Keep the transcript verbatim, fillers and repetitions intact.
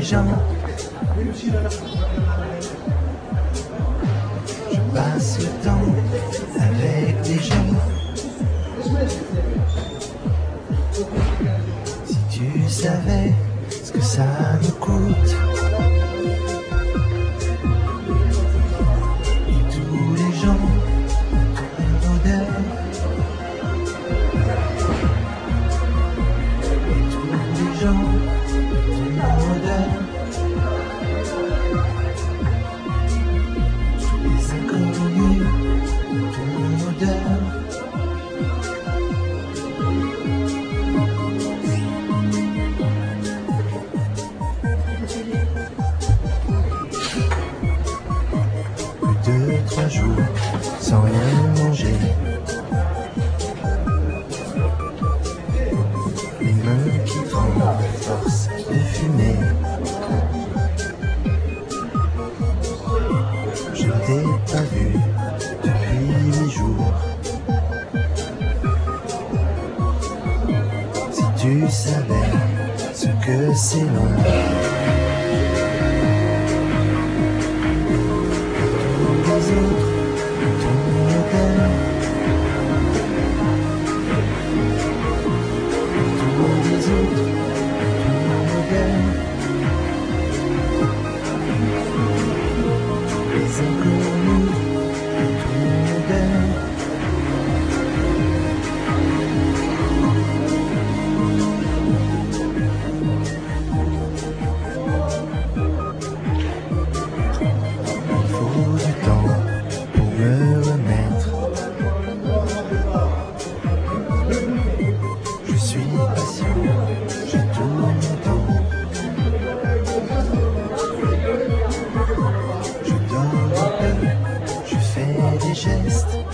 gens. Je passe le temps avec des gens. Si tu savais ce que ça me coûte. Et tous les gens, ton odeur. Et tous les gens, ton odeur. Tous les inconnus, ton odeur. Deux, trois jours sans rien manger. Les mains qui tremblent à force de fumer. Je ne t'ai pas vu depuis huit jours. Si tu savais ce que c'est loin. Les autres, ton odeur. Tous les autres, ton odeur. Les inconnus, ton odeur. Il faut du temps pour me remettre. Je suis patient, je tourne autour. Je dors un peu, je fais des gestes.